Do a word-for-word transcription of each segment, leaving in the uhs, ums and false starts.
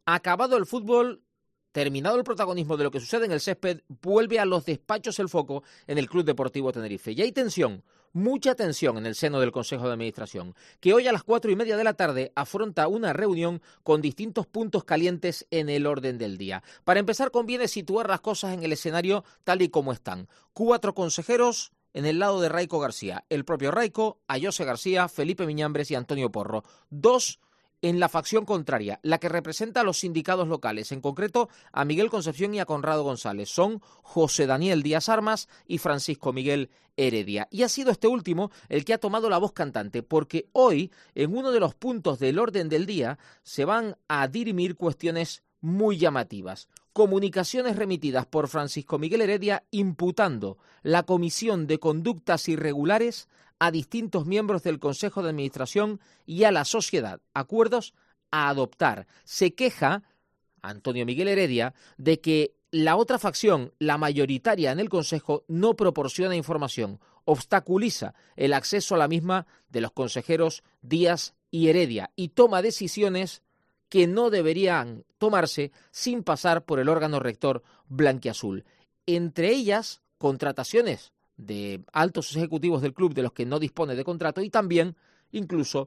Acabado el fútbol, terminado el protagonismo de lo que sucede en el césped, vuelve a los despachos el foco en el Club Deportivo Tenerife. Y hay tensión, mucha tensión en el seno del Consejo de Administración, que hoy a las cuatro y media de la tarde afronta una reunión con distintos puntos calientes en el orden del día. Para empezar, conviene situar las cosas en el escenario tal y como están. Cuatro consejeros en el lado de Raico García, el propio Raico, Ayose García, Felipe Miñambres y Antonio Porro. Dos en la facción contraria, la que representa a los sindicados locales, en concreto a Miguel Concepción y a Conrado González. Son José Daniel Díaz Armas y Francisco Miguel Heredia. Y ha sido este último el que ha tomado la voz cantante, porque hoy, en uno de los puntos del orden del día, se van a dirimir cuestiones muy llamativas. Comunicaciones remitidas por Francisco Miguel Heredia imputando la comisión de conductas irregulares a distintos miembros del Consejo de Administración y a la sociedad, acuerdos a adoptar. Se queja Antonio Miguel Heredia de que la otra facción, la mayoritaria en el Consejo, no proporciona información, obstaculiza el acceso a la misma de los consejeros Díaz y Heredia y toma decisiones que no deberían tomarse sin pasar por el órgano rector blanquiazul. Entre ellas, contrataciones de altos ejecutivos del club de los que no dispone de contrato y también, incluso,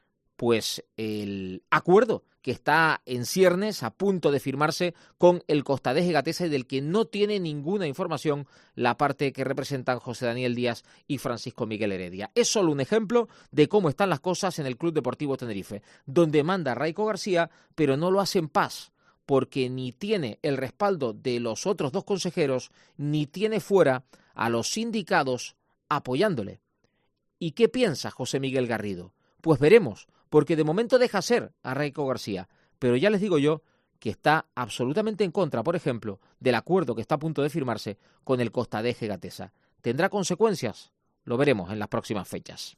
pues el acuerdo que está en ciernes, a punto de firmarse con el Costadés Egatesa y del que no tiene ninguna información la parte que representan José Daniel Díaz y Francisco Miguel Heredia. Es solo un ejemplo de cómo están las cosas en el Club Deportivo Tenerife, donde manda Raico García, pero no lo hace en paz, porque ni tiene el respaldo de los otros dos consejeros, ni tiene fuera a los sindicados apoyándole. ¿Y qué piensa José Miguel Garrido? Pues veremos, porque de momento deja ser a Raico García, pero ya les digo yo que está absolutamente en contra, por ejemplo, del acuerdo que está a punto de firmarse con el Costadés Egatesa. ¿Tendrá consecuencias? Lo veremos en las próximas fechas.